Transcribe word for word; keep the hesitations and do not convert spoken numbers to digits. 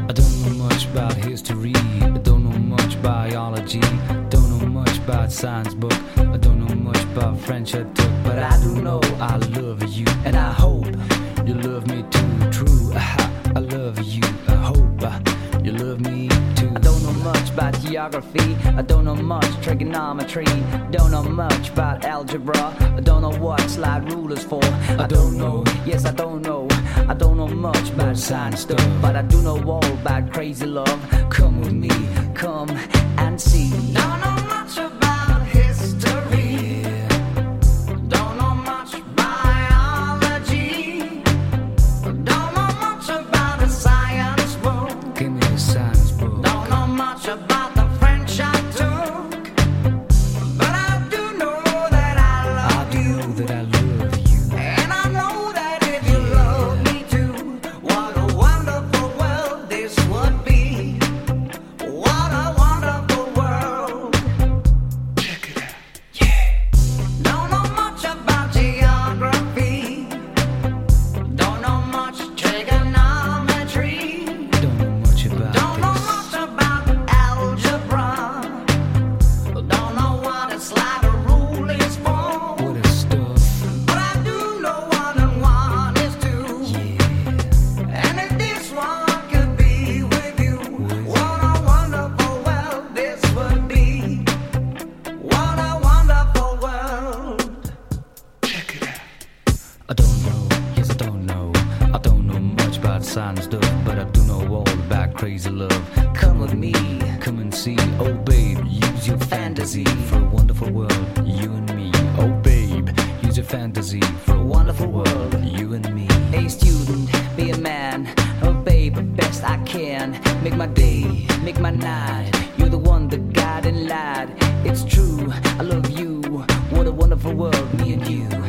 I don't know much about history, I don't know much biology, don't know much about science book, I don't know much about French I took, but I do know I love you, and I hope you love me too. True, I love you, I hope you love me too. I don't know much about geography, I don't know much trigonometry, don't know much about algebra, I don't know what slide rulers for. I don't know, yes I don't know, I don't know much about science stuff, but I do know all about crazy love. Come with me, come and see. Don't know much about history, don't know much biology, don't know much about the science book. Give me the science book. Don't know much about the French I took, but I do know that I love I you. I do know that I love you, and I know that if you love me too, what a wonderful world this would be. What a wonderful world. Check it out. Yeah. Don't know much about geography, don't know much trigonometry, don't know much about don't know much about algebra, don't know what a slider rule is for. What is stuff? But I do know one and one is two. Yeah. And if this one could be with you, what a wonderful world this would be. What a wonderful world. Check it out. I don't know, yes I don't know, I don't know much about science stuff, but I do know all about crazy love. Come with me, come and see. Oh babe, use your fantasy for a wonderful world, you and me. Oh babe, use your fantasy for a wonderful world, you and me. Hey student, be a man. Oh babe, best I can. Make my day, make my night. You're the one, the guiding light. It's true, I love you. What a wonderful world, me and you.